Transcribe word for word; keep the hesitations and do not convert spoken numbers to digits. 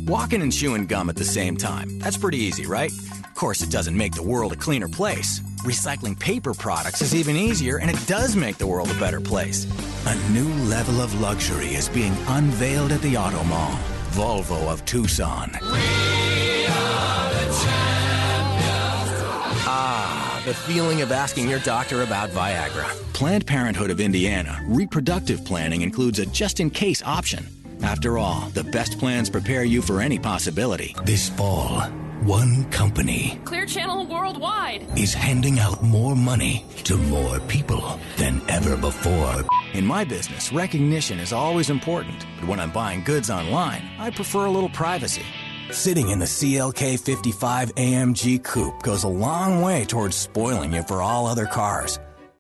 Walking and chewing gum at the same time. That's pretty easy, right? Of course, it doesn't make the world a cleaner place. Recycling paper products is even easier, and it does make the world a better place. A new level of luxury is being unveiled at the Auto Mall. Volvo of Tucson. We are the champions. Ah, the feeling of asking your doctor about Viagra. Planned Parenthood of Indiana. Reproductive planning includes a just-in-case option. After all, the best plans prepare you for any possibility. This fall, one company, Clear Channel Worldwide, is handing out more money to more people than ever before. In my business, recognition is always important. But when I'm buying goods online, I prefer a little privacy. Sitting in the C L K fifty-five A M G Coupe goes a long way towards spoiling you for all other cars.